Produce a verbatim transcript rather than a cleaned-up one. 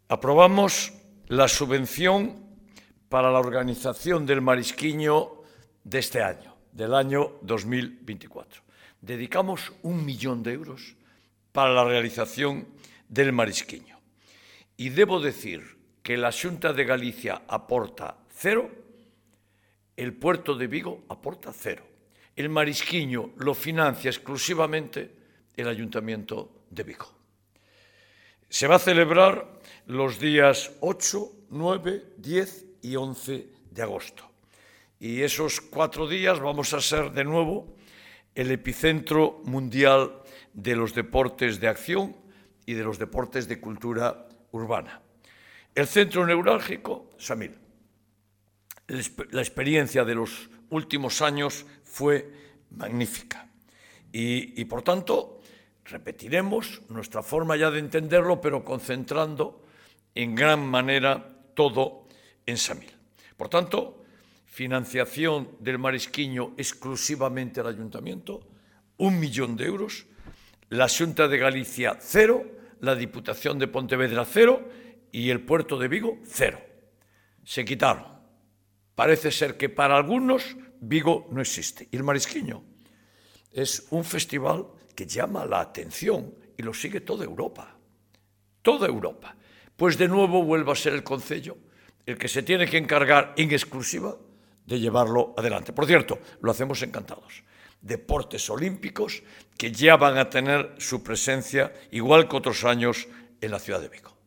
Aprobamos la subvención para la organización del Marisquiño de este año, del año dos mil veinticuatro. Dedicamos un millón de euros para la realización del Marisquiño. Y debo decir que la Xunta de Galicia aporta cero, el Puerto de Vigo aporta cero. El Marisquiño lo financia exclusivamente el Ayuntamiento de Vigo. Se va a celebrar los días ocho, nueve, diez y once de agosto. Y esos cuatro días vamos a ser de nuevo el epicentro mundial de los deportes de acción y de los deportes de cultura urbana. El centro neurálgico, Samil. La experiencia de los últimos años fue magnífica y, y por tanto, repetiremos nuestra forma ya de entenderlo, pero concentrando en gran manera todo en Samil. Por tanto, financiación del Marisquiño exclusivamente al Ayuntamiento, un millón de euros, la Xunta de Galicia cero, la Diputación de Pontevedra cero y el Puerto de Vigo cero. Se quitaron. Parece ser que para algunos Vigo no existe. Y el Marisquiño es un festival que llama la atención y lo sigue toda Europa. Toda Europa. Pues de nuevo vuelve a ser el Concello el que se tiene que encargar en exclusiva de llevarlo adelante. Por cierto, lo hacemos encantados. Deportes olímpicos que ya van a tener su presencia, igual que otros años, en la ciudad de Vigo.